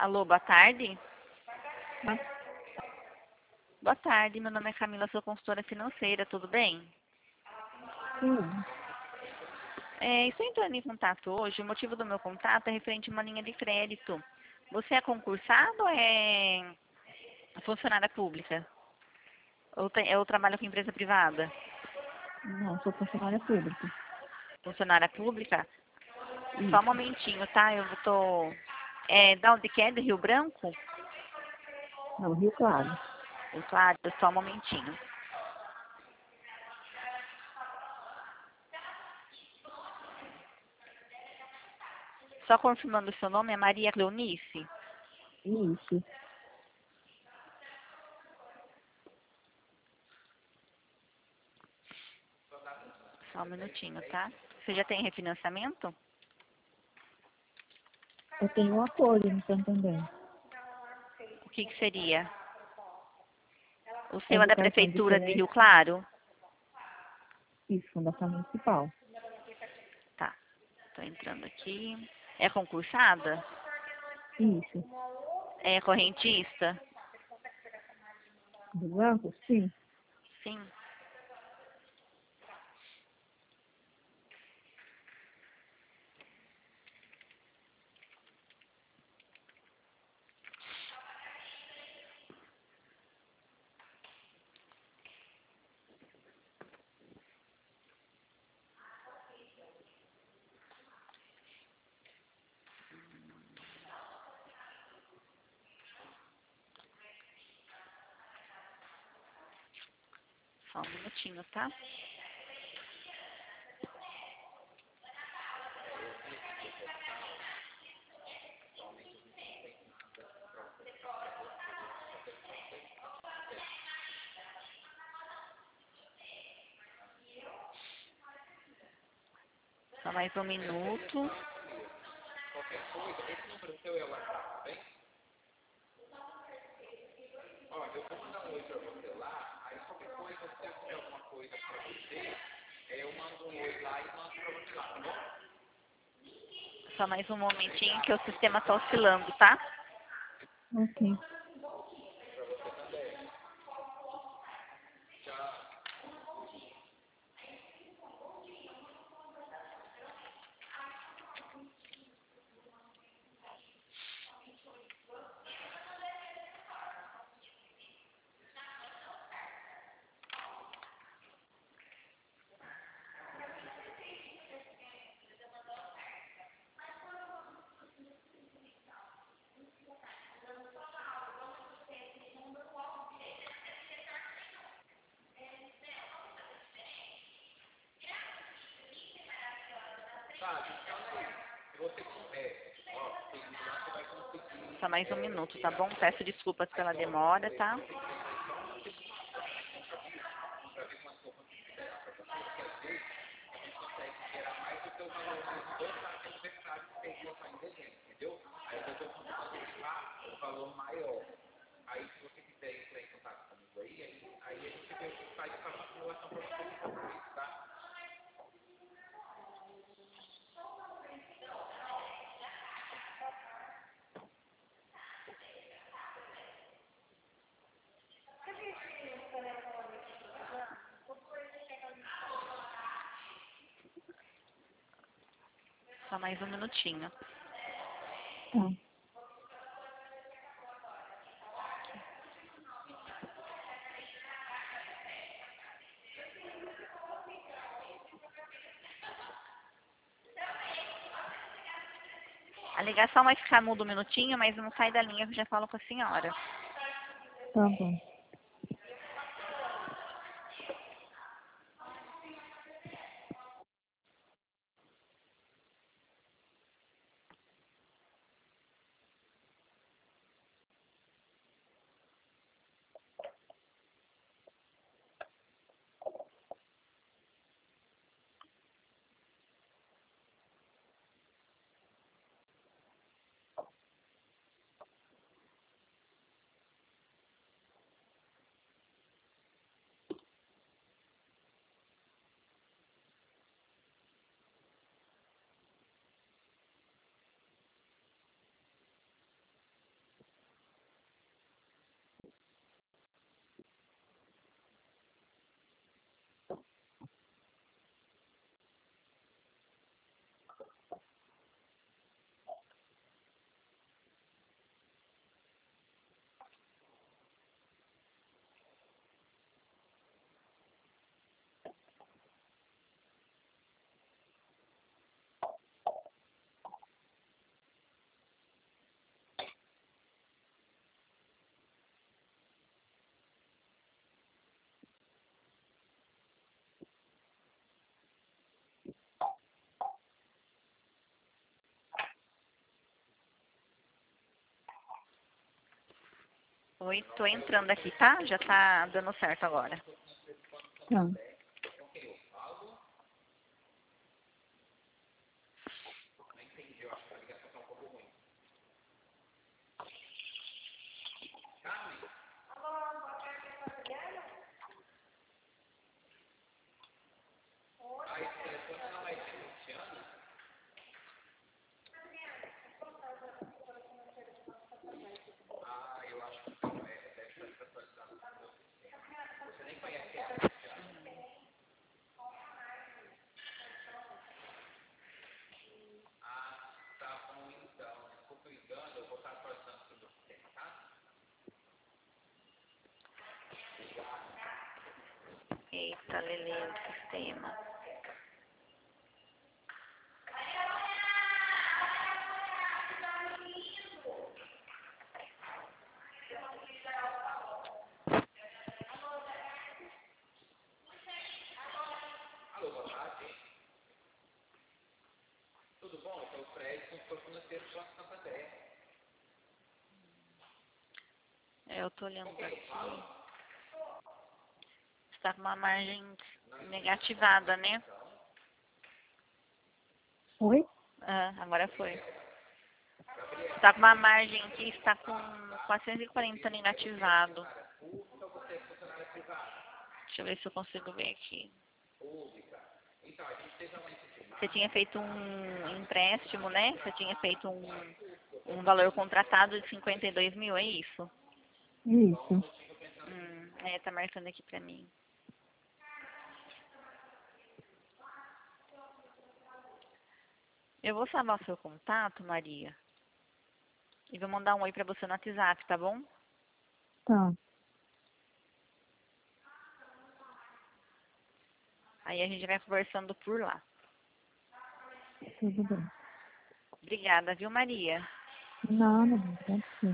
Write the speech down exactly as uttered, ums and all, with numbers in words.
Alô, boa tarde. Mas, Boa tarde, meu nome é Camila, sou consultora financeira, tudo bem? sim, É, estou entrando em contato hoje, o motivo do meu contato é referente a uma linha de crédito. Você é concursado ou é funcionária pública? Ou, tem, ou trabalha com empresa privada? não, sou funcionária pública. Funcionária pública? Só um Isso. momentinho, tá? Eu tô... É, da onde que é? De Rio Branco? Não, Rio Claro. Claro, só um momentinho. Só confirmando o seu nome, é Maria Cleonice? Isso. Só um minutinho, tá? Você já tem refinanciamento? Eu tenho um acordo no Santander. O que que seria? O É seu é do da cartão de Prefeitura de Rio crédito. Claro? Isso, Fundação Municipal. Tá, tô entrando aqui. É concursada? Isso. É correntista? Do banco? Sim. Sim. Só um minutinho, tá? Só mais um minuto. Só mais um momentinho que o sistema tá oscilando, tá? Ok. Só mais um minuto, tá bom? Peço desculpas pela demora, tá? Só mais um minutinho. Tá. A ligação vai ficar muda um minutinho, mas não sai da linha que eu já falo com a senhora. Tá bom. Oi, tô entrando aqui, tá? Já tá dando certo agora. Tá. Eita, Lelê, o sistema. É, eu tô olhando aqui. Está com uma margem negativada, né? Oi? Ah, agora foi. Está com uma margem aqui, está com quatrocentos e quarenta negativado. Deixa eu ver se eu consigo ver aqui. Você tinha feito um empréstimo, né? Você tinha feito um, um valor contratado de cinquenta e dois mil, é isso? Isso. Hum, é, tá marcando aqui pra mim. Eu vou salvar o seu contato, Maria, e vou mandar um oi pra você no WhatsApp, tá bom? Tá. Aí a gente vai conversando por lá. Tudo bem. Obrigada, viu, Maria? Nada, pode ser.